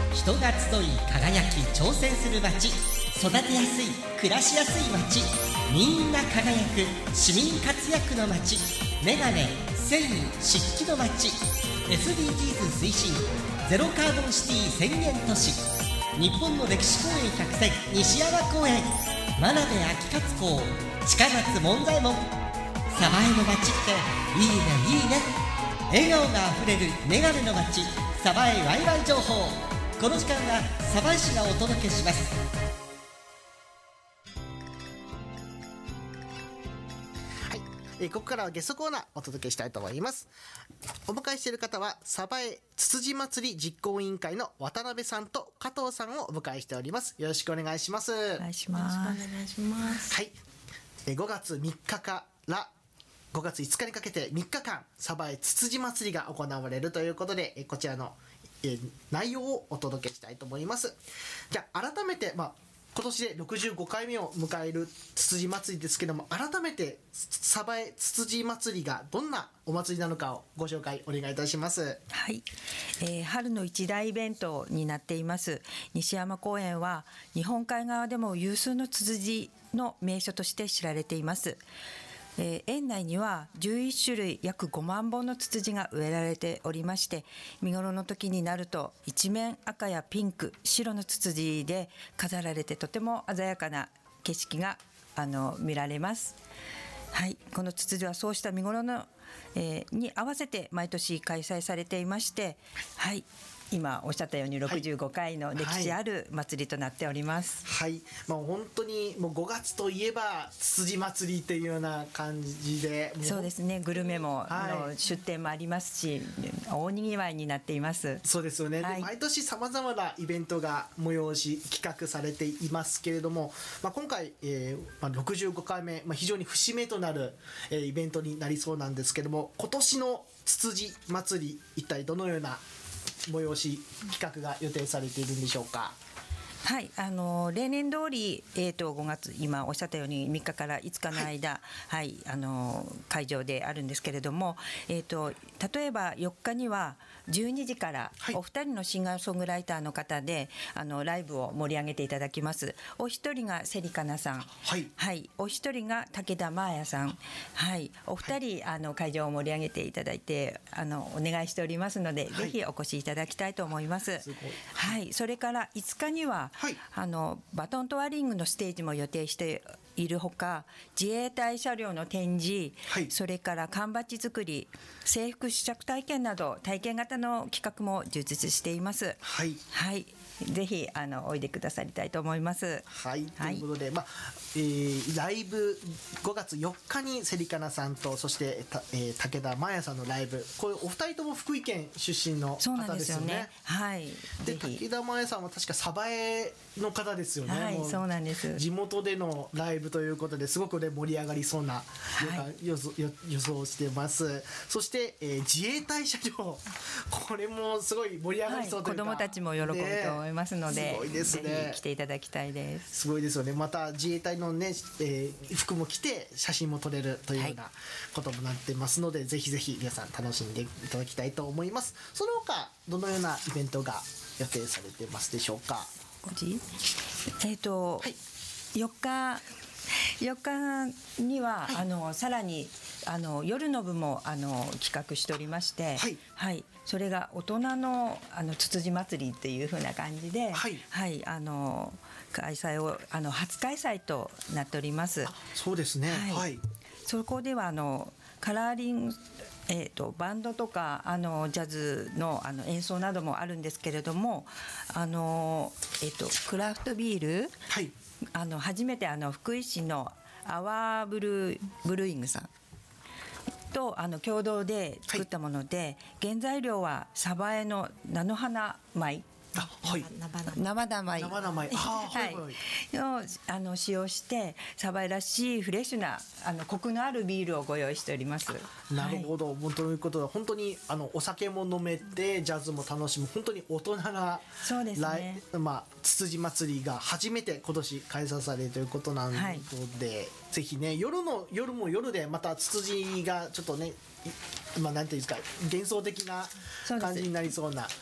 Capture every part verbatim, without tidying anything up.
人が集い輝き挑戦する街、育てやすい暮らしやすい街、みんな輝く市民活躍の街、メガネ繊維漆器の街、 エスディージーズ 推進ゼロカーボンシティ宣言都市、日本の歴史公園百選西山公園、真鍋秋勝公、近松門左衛門。鯖江の街っていいねいいね。笑顔があふれるメガネの街、鯖江ワイワイ情報。この時間は鯖江市がお届けします。 えー、ここからはゲストコーナーお届けしたいと思います。お迎えしている方は鯖江つつじ祭り実行委員会の渡辺さんと加藤さんをお迎えしております。よろしくお願いします。 お願いします。よろしくお願いします。 はい、えー、ごがつみっかからごがついつかにかけてみっかかん鯖江つつじ祭りが行われるということで、えー、こちらの、えー、内容をお届けしたいと思います。じゃあ改めて、まあ今年でろくじゅうごかいめを迎えるつつじ祭りですけども、改めて鯖江つつじ祭りがどんなお祭りなのかをご紹介お願いいたします。 はい、えー、春の一大イベントになっています西山公園は日本海側でも有数のつつじの名所として知られています。えー、園内にはじゅういっしゅるい約ごまんぼんのツツジが植えられておりまして、見頃の時になると一面赤やピンク、白のツツジで飾られて、とても鮮やかな景色があの見られます。はい、このツツジはそうした見頃の、えー、に合わせて毎年開催されていまして、はい、今おっしゃったようにろくじゅうごかいの歴史ある祭りとなっております。 はい、はい、まあ、本当にもうごがつといえばつつじ祭りっていうような感じで、 そうですね、グルメも、はい、の出店もありますし、大にぎわいになっています。 そうですよね、はい、で毎年さまざまなイベントが催し企画されていますけれども、まあ、今回、えーまあ、ろくじゅうごかいめ、まあ、非常に節目となる、えー、イベントになりそうなんですけども、今年のつつじ祭り一体どのような催し企画が予定されているんでしょうか。 はい、あの例年通り、えー、とごがつ、今おっしゃったようにみっかからいつかの間、はいはい、あの会場であるんですけれども、えー、と例えばよっかにはじゅうにじからお二人のシンガーソングライターの方であのライブを盛り上げていただきます。お一人が芹香奈さん、 はいはい、お一人が武田真綾さん、はい、お二人、はい、あの会場を盛り上げていただいてあのお願いしておりますので、はい、ぜひお越しいただきたいと思います。すごい、はい、それからいつかには、はい、あのバトントワリングのステージも予定しているほか、自衛隊車両の展示、はい、それから缶バッジ作り、制服試着体験など体験型の企画も充実しています。 はい、 はい、ぜひあのおいでくださりたいと思います。 はい、はい、ということで、まあえー、ライブごがつよっかに芹香奈さんと、そしてた、えー、武田真綾さんのライブ、これお二人とも福井県出身の方ですよね。そうなんですよね。 はい。 で武田真綾さんは確か鯖江の方ですよね。 はい、そうなんです。 地元でのライブということですごく、ね、盛り上がりそうな、はい、予想、予想してます。そして、えー、自衛隊車両、これもすごい盛り上がりそうというか、 はい、子どもたちも喜ぶと思いますので、 ね、すごいですね、 ぜひ来ていただきたいです。 すごいですよね。また自衛隊の、ねえー、服も着て写真も撮れるというようなこともなってますので、はい、ぜひぜひ皆さん楽しんでいただきたいと思います。その他どのようなイベントが予定されてますでしょうか。 ごじえーとはい、よっかよっかには、はい、あのさらにあの夜の部もあの企画しておりまして、はいはい、それが大人のあのつつじ祭りっていう風な感じで、はいはい、あの開催をあの初開催となっております。 そうですね、はいはい、 そこではあのカラーリングえー、とバンドとかあのジャズ の, あの演奏などもあるんですけれども、あの、えー、とクラフトビール、はい、あの初めてあの福井市のアワーブルーブルーイングさんとあの共同で作ったもので、はい、原材料は鯖江の菜の花米、 あ、はい、 生田米生田米、あ、はいはい、 のあの使用して鯖江らしいフレッシュなあのコクのあるビールをご用意しております。 なるほど、はい、ということは本当にあのお酒も飲めてジャズも楽しむ本当に大人な、 そうですね、 まあ、つつじ祭りが初めて今年開催されるということなので、はい、ぜひね、夜の夜も夜でまたつつじがちょっとね、まあ、なんていうんですか、幻想的な感じになりそうな。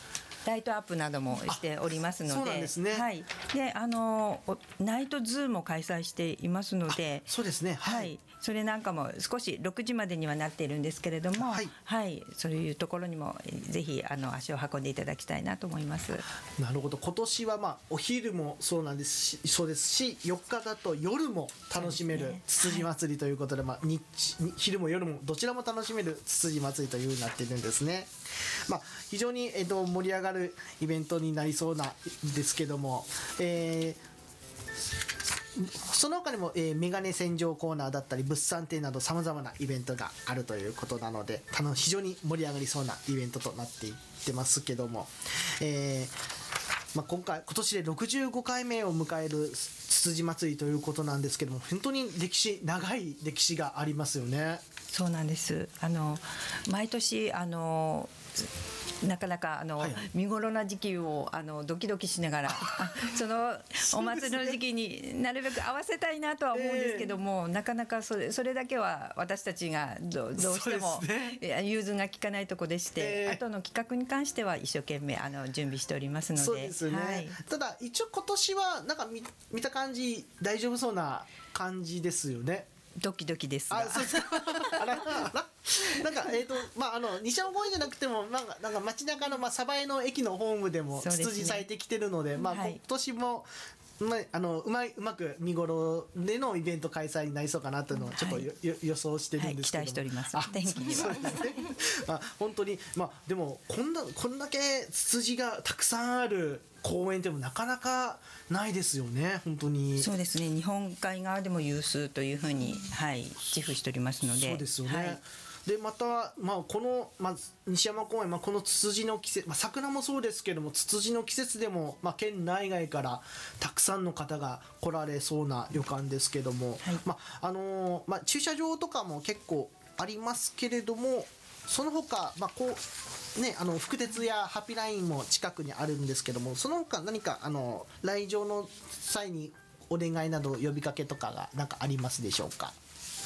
ライトアップなどもしておりますので、 そうなんですね。 はい。で、あのナイトズーも開催していますので、 そうですね。はい。 はい、それなんかも少しろくじまでにはなっているんですけれども、 はい、 はい、そういうところにもぜひあの足を運んでいただきたいなと思います。 なるほど。今年はまあお昼もそうなんですし、そうですし、よっかだと夜も楽しめるつつじ祭りということで、まあ日昼も夜もどちらも楽しめるつつじ祭りという風になっているんですね。まあ非常にえっと盛り上がるイベントになりそうなんですけども、えーその他にも、えー、メガネ洗浄コーナーだったり物産展などさまざまなイベントがあるということなので、非常に盛り上がりそうなイベントとなっていってますけども、えーまあ、今回今年でろくじゅうごかいめを迎えるつつじ祭りということなんですけども、本当に歴史長い歴史がありますよね。 そうなんです。あの毎年あのなかなかあの、はい、見頃な時期をあのドキドキしながらそのお祭りの時期になるべく合わせたいなとは思うんですけども、えー、なかなかそれ、それだけは私たちが ど, どうしても、ね、融通が利かないところでして、えー、後の企画に関しては一生懸命あの準備しておりますので。 そうですね、はい、ただ一応今年はなんか 見, 見た感じ大丈夫そうな感じですよね。 ドキドキですが。 あ、そうですか。あらあらなんかえっ、ー、とまああの西山公園じゃなくてもなんかなんか街中のまあ鯖江の駅のホームでもつつじされてきてるので、まあ今年もまあ、あのうまいうまく見頃でのイベント開催になりそうかなというのをちょっと、はい、予想してるんですけど、はい、期待しております。天気にはそうですね。まあ本当にまあでもこんなこんだけツツジがたくさんある公園でもなかなかないですよね。本当にそうですね。日本海側でも有数というふうに、はい、自負しておりますので。 そうですよね。 はい、 でまた、まあ、この、まあ、西山公園、まあ、このツツジの季節、まあ、桜もそうですけどもツツジの季節でも、まあ、県内外からたくさんの方が来られそうな旅館ですけども、はい、まああのーまあ、駐車場とかも結構ありますけれども、その他、まあこうね、あの福鉄やハピラインも近くにあるんですけども、その他何かあの来場の際にお願いなど呼びかけとかが何かありますでしょうか。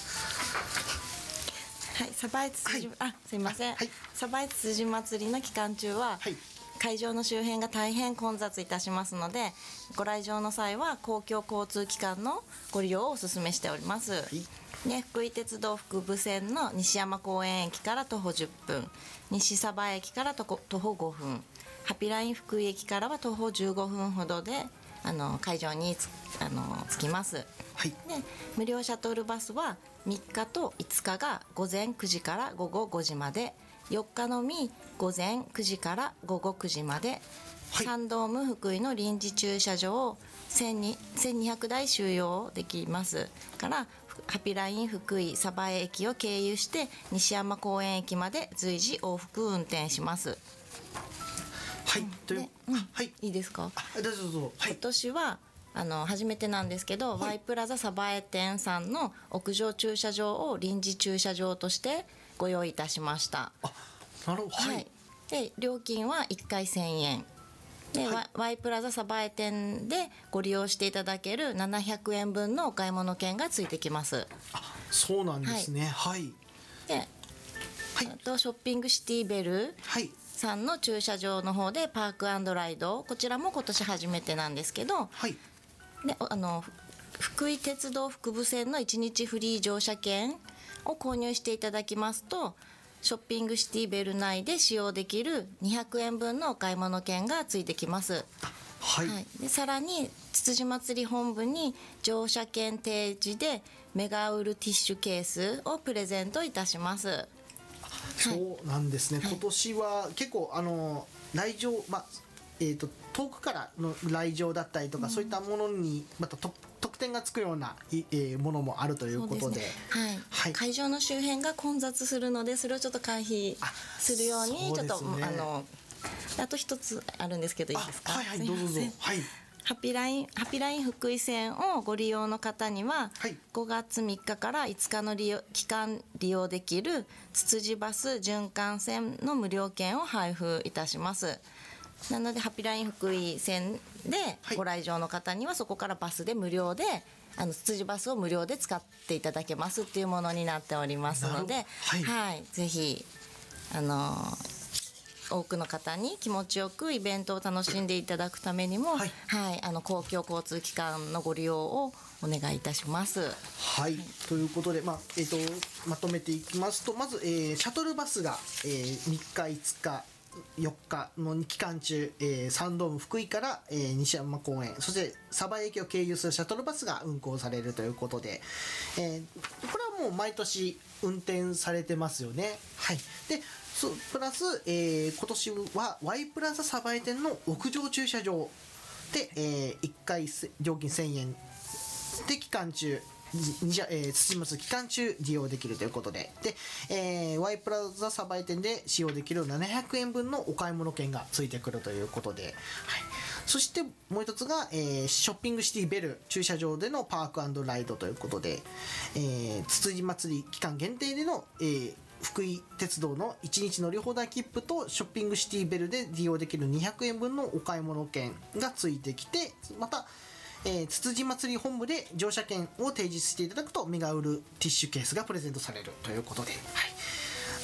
はい、鯖江つつじ、はい、あ、すいません。 はい、 鯖江つつじ祭りの期間中は、はい、会場の周辺が大変混雑いたしますので、ご来場の際は公共交通機関のご利用をお勧めしております。はい、ね、福井鉄道副部線の西山公園駅から徒歩じゅっぷん、西鯖江駅から徒歩ごふん、ハピライン福井駅からは徒歩じゅうごふんほどであの会場につあの着きます。はい、で無料シャトルバスはみっかといつかがごぜんくじからごごごじまで、よっかのみごぜんくじからごごくじまで、はい、サンドーム福井の臨時駐車場をせんにひゃくだい収容できますからハピライン福井鯖江駅を経由して西山公園駅まで随時往復運転します。 はい、という、 うん、はい、いいですか。 あ、どうぞどうぞ。はい、 今年はあの初めてなんですけど、はい、ワイプラザ鯖江店さんの屋上駐車場を臨時駐車場としてご用意いたしました。 あ、なるほど。はい。はい、 で料金はいっかいせんえんで、はい、ワイプラザ鯖江店でご利用していただけるななひゃくえんぶんのお買い物券がついてきます。 あ、そうなんですね。はい。はい、 で、はい、あとショッピングシティベル、はい、さんの駐車場の方でパーク&ライド、こちらも今年初めてなんですけど、はい、であの福井鉄道副部線のいちにちフリー乗車券を購入していただきますと、ショッピングシティベル内で使用できるにひゃくえんぶんのお買い物券がついてきます。はい、はい、でさらにつつじ祭り本部に乗車券提示でメガウルティッシュケースをプレゼントいたします。 そうなんですね、はい、今年は結構あの来場、まあえーと、遠くからの来場だったりとか、うん、そういったものにまたと特典がつくような、えー、ものもあるということで、 ね、はいはい、会場の周辺が混雑するのでそれをちょっと回避するように、ちょっとあのあと一つあるんですけどいいですか。 はいはい、どうぞどうぞ。はい、 ハピライン、ハピライン福井線をご利用の方には、はい、ごがつみっかからいつかの利用期間利用できるつつじバス循環線の無料券を配布いたします。なのでハピライン福井線でご来場の方にはそこからバスで無料で、あのつつじバスを無料で使っていただけますっていうものになっておりますので、はい、はい、ぜひあの多くの方に気持ちよくイベントを楽しんでいただくためにも、はい、はい、あの公共交通機関のご利用をお願いいたします。 はい、はい、ということで、まあえー、とまとめていきますと、まず、えー、シャトルバスが、えー、みっかいつかよっかの期間中、えー、サンドーム福井から、えー、西山公園、そして鯖江駅を経由するシャトルバスが運行されるということで、えー、これはもう毎年運転されてますよね。はい、でそプラス、えー、今年は Y プラザ鯖江店の屋上駐車場で、えー、いっかい料金せんえんで期間中にえー、土松期間中利用できるということで、で、えー、Y プラザ鯖江店で使用できるななひゃくえんぶんのお買い物券がついてくるということで、はい、そしてもう一つが、えー、ショッピングシティベル駐車場でのパーク&ライドということで、えー、つつじ祭り期間限定での、えー、福井鉄道のいちにち乗り放題切符とショッピングシティベルで利用できるにひゃくえんぶんのお買い物券がついてきて、またえー、つつじ祭り本部で乗車券を提示していただくとメガウルティッシュケースがプレゼントされるということで、はい、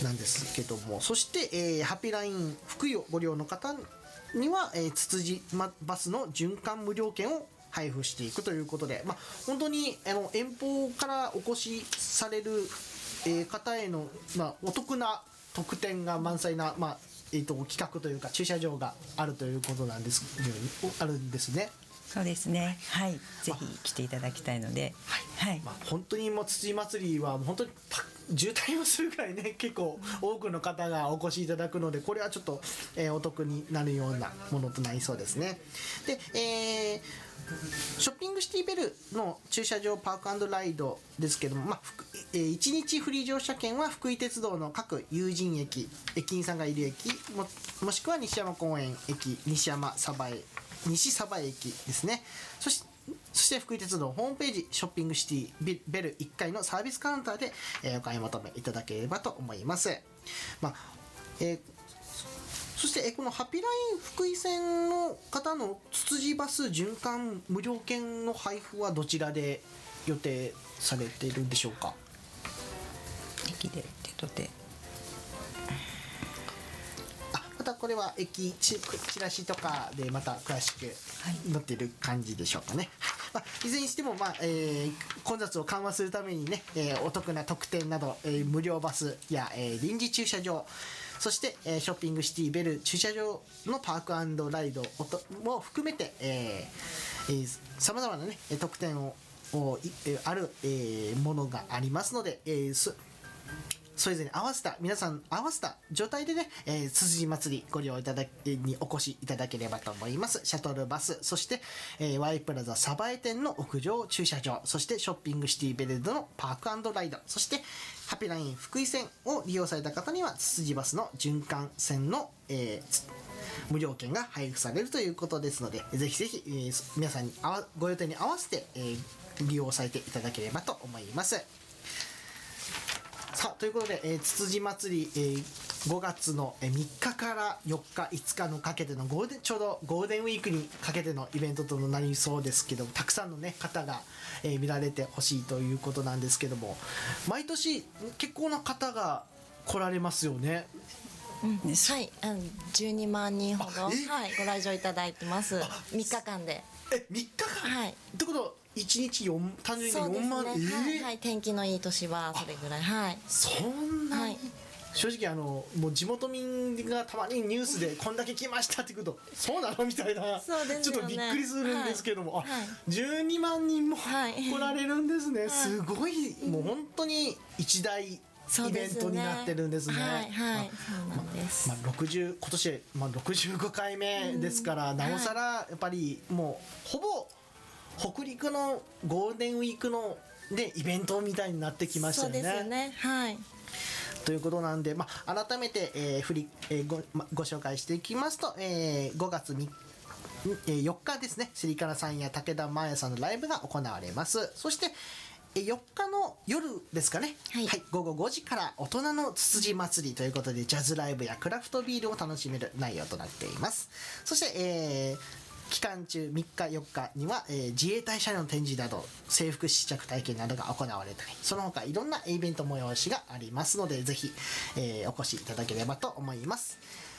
なんですけども、そして、えー、ハッピーライン福井をご利用の方には、えー、つつじバスの循環無料券を配布していくということで、まあ、本当にあの遠方からお越しされる、えー、方への、まあ、お得な特典が満載な、まあえー、と企画というか駐車場があるということなんですあるんですね。 そうですね、はい、ぜひ来ていただきたいので、 はいはい、まあ、本当にもうつつじ祭りは本当に渋滞をするぐらいね、結構多くの方がお越しいただくので、これはちょっと、えー、お得になるようなものとなりそうですね。で、えー、ショッピングシティベルの駐車場パーク&ライドですけども、まあえー、いちにちフリー乗車券は福井鉄道の各有人駅、駅員さんがいる駅 も, もしくは西山公園駅、西山鯖江西鯖江駅ですね。そしてそして福井鉄道ホームページショッピングシティベルいっかいのサービスカウンターで、えー、お買い求めいただければと思います。まあえー、そして、えー、このハッピーライン福井線の方のつつじバス循環無料券の配布はどちらで予定されているんでしょうか。 駅で手と手、 またこれは駅チラシとかでまた詳しく載っている感じでしょうかね。はい、まあ、いずれにしても、まあえー、混雑を緩和するためにね、えー、お得な特典など、えー、無料バスや、えー、臨時駐車場、そして、えー、ショッピングシティベル駐車場のパーク&ライドも含めて、えーえー、様々な、ね、特典ををある、えー、ものがありますので、えー、そそれぞれに合わせた皆さん合わせた状態でね、えー、つつじ祭りご利用いただにお越しいただければと思います。シャトルバス、そして、えー、Y プラザ鯖江店の屋上駐車場、そしてショッピングシティベルドのパーク&ライド、そしてハピライン福井線を利用された方にはつつじバスの循環線の、えー、無料券が配布されるということですので、ぜひぜひ、えー、皆さんにあわご予定に合わせて、えー、利用されていただければと思います。さあということで、えー、つつじ祭り、えー、ごがつのみっかからよっかいつかのかけてのゴールデンちょうどゴールデンウィークにかけてのイベントとなりそうですけども、たくさんの、ね、方が、えー、見られてほしいということなんですけども、毎年結構な方が来られますよね。 うん、はい、じゅうにまんにんほど、はい、ご来場いただいてます。みっかかんで。 え、みっかかん、はい、ってことはいちにちよん単純によんまん、 そうですね、えーはいはい、天気のいい年はそれぐらい、はい、 そんな、はい、正直あのもう地元民がたまにニュースでこんだけ来ましたって言うとそうなのみたいな、そうですよね、ちょっとびっくりするんですけども、はい、あ、はい、じゅうにまんにんも来られるんですね、はい、すごい、もう本当に一大イベントになってるんですね。はいはい、そうなんです。まあ、ろくじゅう今年、まあ、ろくじゅうごかいめですから、うん、なおさらやっぱりもうほぼ北陸のゴールデンウィークの、ね、イベントみたいになってきましたよね。 そうですよね、はい、 ということなんで、まあ、改めて、えー振りえー ご, ま、ご紹介していきますと、えー、ごがつよっかですね、スリカラさんや武田真綾さんのライブが行われます。そしてよっかの夜ですかね、はいはい、ごごごじから大人のつつじ祭りということでジャズライブやクラフトビールを楽しめる内容となっています。そして、えー期間中みっかよっかには、えー、自衛隊車両の展示など制服試着体験などが行われたり、その他いろんなイベント催しがありますので、ぜひ、えー、お越しいただければと思います。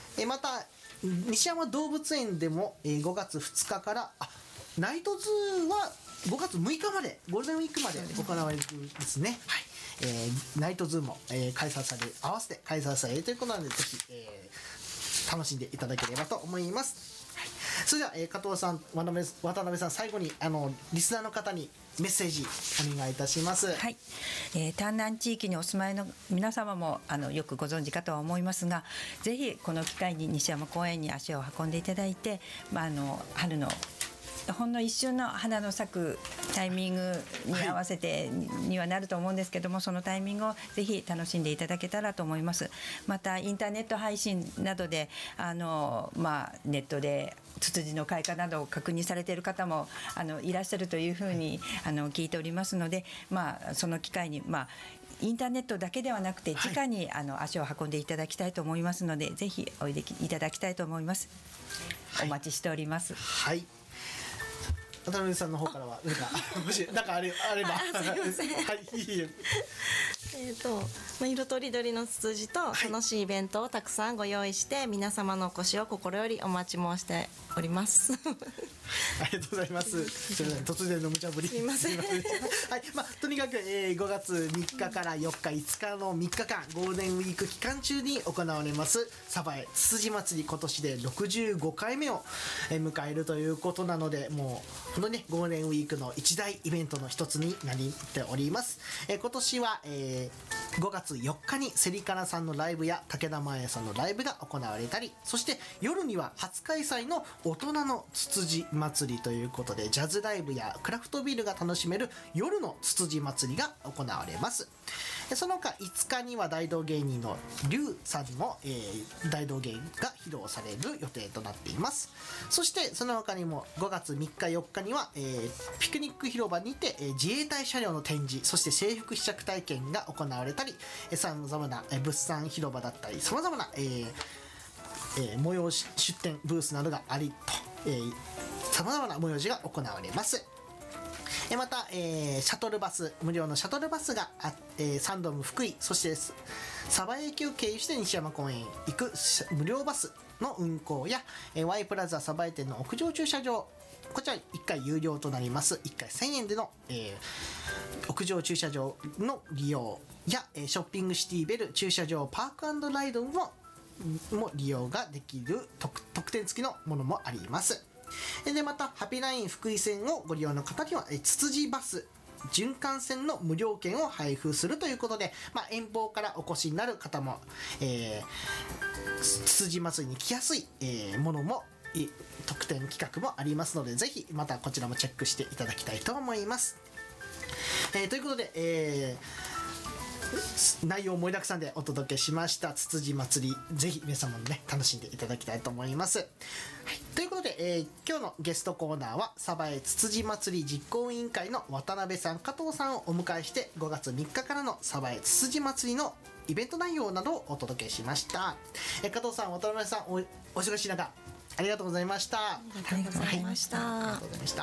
えまた西山動物園でも、えー、ごがつふつかからあナイトズーはごがつむいかまでゴールデンウィークまで行われるんですね。はい、えー、ナイトズーも、えー、開催される合わせて開催されるということなのでぜひ、えー、楽しんでいただければと思います。はい、それでは、えー、加藤さん渡辺、渡辺さん最後にあのリスナーの方にメッセージお願いいたします。 はい、えー、丹南地域にお住まいの皆様もあのよくご存知かとは思いますが、ぜひこの機会に西山公園に足を運んでいただいて、まあ、あの春のほんの一瞬の花の咲くタイミングに合わせてにはなると思うんですけども、はい、そのタイミングをぜひ楽しんでいただけたらと思います。またインターネット配信などであの、まあ、ネットでツツジの開花などを確認されている方もあのいらっしゃるというふうにあの聞いておりますので、まあ、その機会に、まあ、インターネットだけではなくて直に、はい、あの足を運んでいただきたいと思いますので、ぜひおいでいただきたいと思います。はい、お待ちしております。 はい、渡辺さんの方からは何かもしなんかあれあればすいませんはいいいええーとまあ、色とりどりのツツジと楽しいイベントをたくさんご用意して、はい、皆様のお越しを心よりお待ち申しておりますありがとうございます。すみません、突然の無茶ぶりすみませんはい、まあ、とにかく、えー、ごがつみっかからよっかいつかのみっかかんゴールデンウィーク期間中に行われます鯖江つつじ祭り、今年でろくじゅうごかいめを迎えるということなので、もう本当にねゴールデンウィークの一大イベントの一つになっております。えー、今年は、えーごがつよっかにセリカナさんのライブや武田真弥さんのライブが行われたり、そして夜には初開催の大人のつつじ祭りということで、ジャズライブやクラフトビールが楽しめる夜のつつじ祭りが行われます。その他いつかには大道芸人のリュウさんの、えー、大道芸が披露される予定となっています。そしてその他にもごがつみっかよっかには、えー、ピクニック広場にて、えー、自衛隊車両の展示、そして制服試着体験が行われたり、さまざまな物産広場だったりさまざまな、えーえー、催し出店ブースなどがありとさまざまな催しが行われます。また、えー、シャトルバス無料のシャトルバスがあ、えー、サンドーム福井、そして鯖江駅を経由して西山公園へ行く無料バスの運行や、えー、Y プラザ鯖江店の屋上駐車場、こちらいっかい有料となります。いっかいせんえんでの、えー、屋上駐車場の利用や、ショッピングシティベル駐車場パーク&ライドもも利用ができる 特, 特典付きのものもあります。でまたハピナイン福井線をご利用の方にはつつじバス循環線の無料券を配布するということで、まあ、遠方からお越しになる方も、えー、つつじ祭りに来やすい、えー、ものも特典企画もありますので、ぜひまたこちらもチェックしていただきたいと思います。えー、ということで、えー内容盛りだくさんでお届けしましたつつじ祭り、ぜひ皆様もね楽しんでいただきたいと思います。はい、ということで、えー、今日のゲストコーナーは鯖江つつじ祭り実行委員会の渡辺さん加藤さんをお迎えして、ごがつみっかからの鯖江つつじ祭りのイベント内容などをお届けしました。えー、加藤さん、渡辺さん、お, お忙しい中ありがとうございました。 ありがとうございました。 はい、ありがとうございました。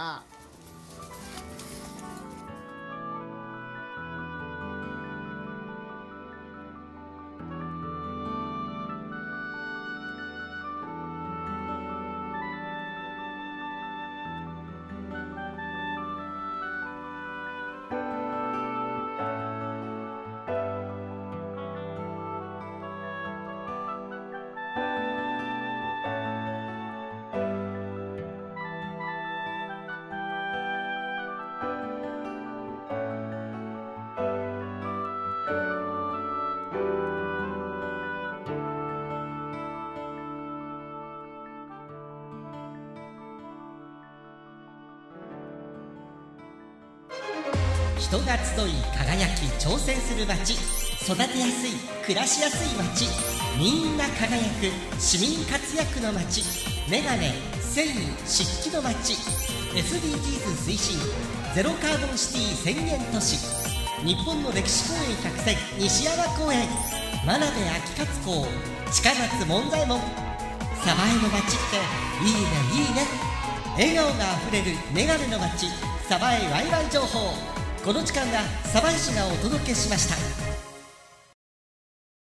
人が集い輝き挑戦する街、育てやすい暮らしやすい街、みんな輝く市民活躍の街、メガネ繊維漆器の街、 エスディージーズ 推進ゼロカーボンシティ宣言都市、日本の歴史公園百選西山公園、真鍋秋勝公近松門左衛門。鯖江の街っていいねいいね。笑顔があふれるメガネの街、鯖江ワイワイ情報。この時間は鯖江市がお届けしました。